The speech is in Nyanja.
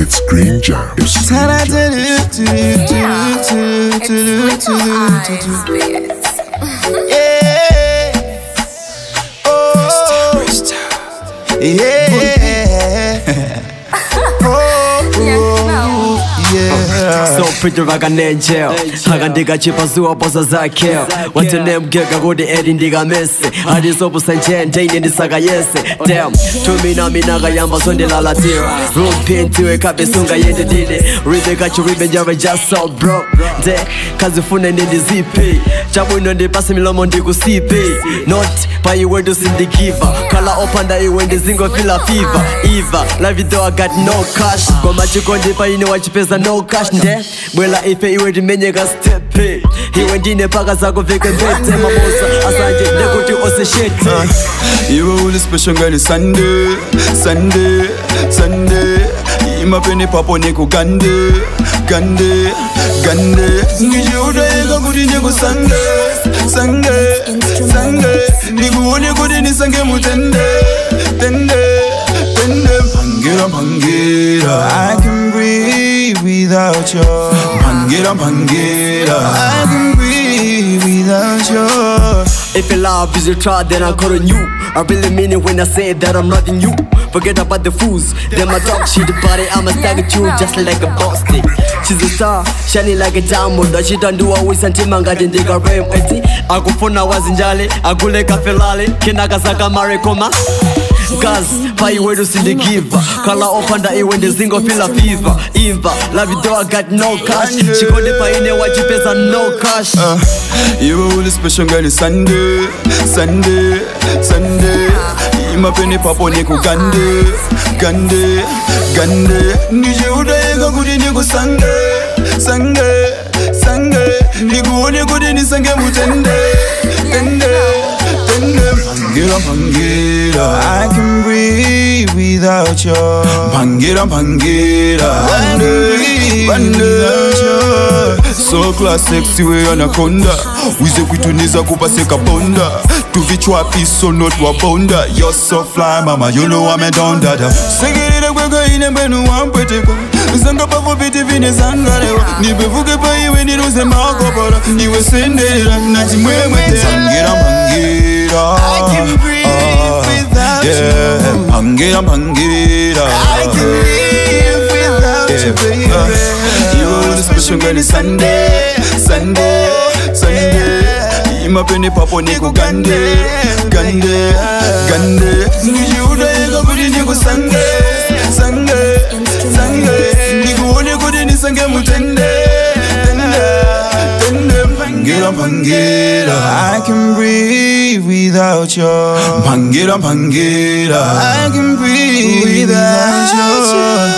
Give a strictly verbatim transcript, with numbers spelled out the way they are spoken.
It's Green Jam. It's Green Yeah, it's Little Eyes, bitch. Yeah. Oh. Yeah. Oh. Yeah. So pretty like an angel. Hagandiga chipa zuwa bosa zakeo. What's your name gega go the Eddie ndiga messe. Adi sopo sanchen jane ni saga yese. Damn. Tumina minaga yamba sonde la latira. Road paint to kabe sunga yende dide. Ribe gachi ribe java just so bro. De kazi fune ndi zipi. Chabu ino ndi pasi milomo ndi kusipi. Not pa iwe do sindi giver. Kala opanda iwe ndi zingo fila fever. Eva, love it though I got no cash. Kwa machiko ndi pa ine wachipeza no cash nde. Bwela ife iwe dimenyeka stepe. Iwe ndine paka zako veke mbete mamosa. Asanje ndekuti ose shit. Iwe uli special girl Sunday, Sunday, Sunday. Imapene papo neko gande, gande, gande. Ngijuda ega kuti nyeko Sunday, Sunday, Sunday. Niguone kuti nisange mutende, tende, tende. Pangira, pangira. I can breathe without you. Pangira, pangira. I can breathe without you. If your love is your child, then I'm calling you. I really mean it when I say that I'm loving you. Forget about the fools, them I talk shit about it. I'ma stag at you just like a boss stick. She's a star, shining like a diamond. That she don't do always until manga didn't dig a rain. I go for now was in Jali, I go like a felale, Kenaka Saka Marikoma. Cause pay way to see the giver. Kala opanda I when the zingo feel a fever. Eva, love you though I got no cash. She got the pay in the watch pesa no cash. Uh, you only special girl Sunday, Sunday, Sunday. Imapene papo neko gande, gande, gande. Nijuda ega kuti neko Sunday, Sunday, Sunday. Niguone kuti nisange mutende, tende, tende. Pangira, pangira. I can breathe without you. Pangira, pangira. I can breathe without you. So class sexy we anaconda. Wize kuituniza kupaseka bonda. Tuvichwa piso not wabonda. You're so fly mama, you know I'm a don dada. Segirira kweka ine mbenu wampeteko. Zanga pavo biti vine zangarewa. Nibevuke pa iwe niruze makopora. Niwe sendera nati mwemwe te. Pangira, pangira. I can breathe without yeah. you. Pangira, pangira. I can live without yeah. you, baby. Uh, you're the special girl Sunday, Sunday, Sunday. Imapene papo neko gande, gande, gande. Nijuda ega kuti neko Sunday, Sunday, Sunday. Niguone kuti nisange mutende, tende, tende. Pangira, pangira. I can breathe without you. Pangira, pangira. I can breathe without you.